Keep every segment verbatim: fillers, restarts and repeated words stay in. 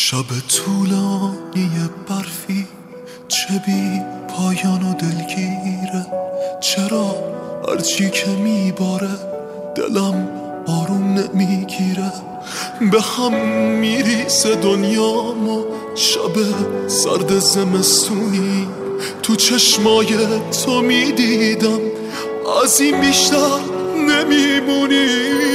شب طولانی برفی چه بی پایان و دلگیره، چرا هرچی که میباره دلم آروم نمیگیره. به هم میریسه دنیام و شب سرد زمستونی، تو چشمای تو میدیدم از این بیشتر نمیمونی.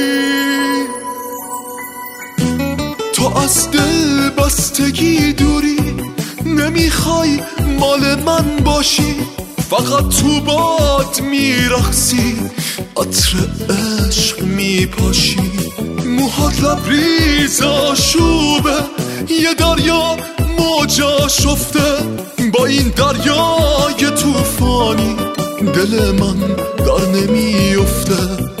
تو از دل بستگی دوری، نمیخوای مال من باشی، فقط تو باد میرقصی، عطر عشق میپاشی. موهات لبریز آشوبه، یه دریا موجا شفته، با این دریای توفانی دل من در نمیفته.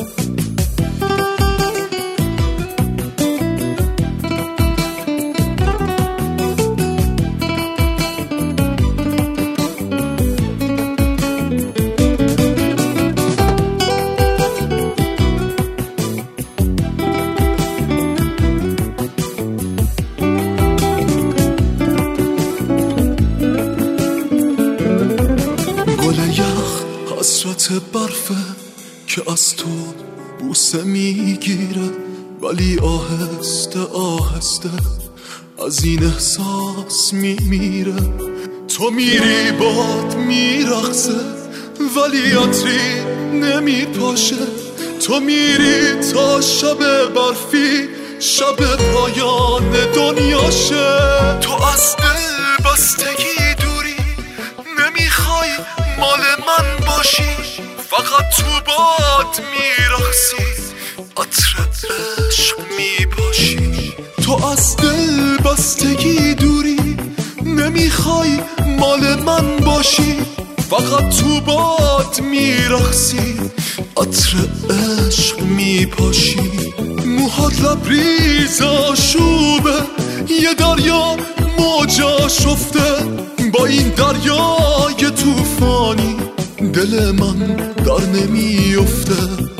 حسرت برفه که از تو بوسه میگیره، ولی آهسته آهسته از این احساس میمیره. تو میری باد میرقصه ولی عطری نمیپاشه، تو میری تا شب برفی شب پایان دنیاشه. تو از دل بستگی دوری، نمیخوای مال من باشی، فقط تو باد میرقصی، عطر عشق میپاشی. تو از دل بستگی دوری، نمیخوای مال من باشی، فقط تو باد میرقصی، عطر عشق میپاشی. موهات لبریز آشوبه، یه دریا موجا شفته، با این دریای توفانی دل من در نمیفته.